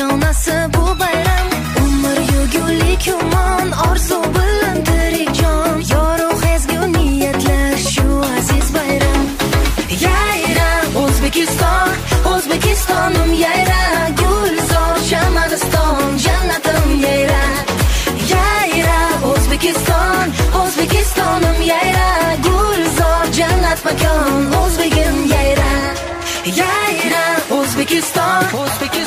yonasi bu bayram. Umr yugulik umon, orzu bilan tirik jon. Yorug' ezgu niyatlar shu aziz bayram. Yayra O'zbekiston, O'zbekistonim yayra. Gulzor Shamaniston, jannatim yayra. Yayra O'zbekiston, O'zbekistonim yayra. Gulzor jannat makon, o'zbegim yayra. Yayra O'zbekiston, O'zbekiston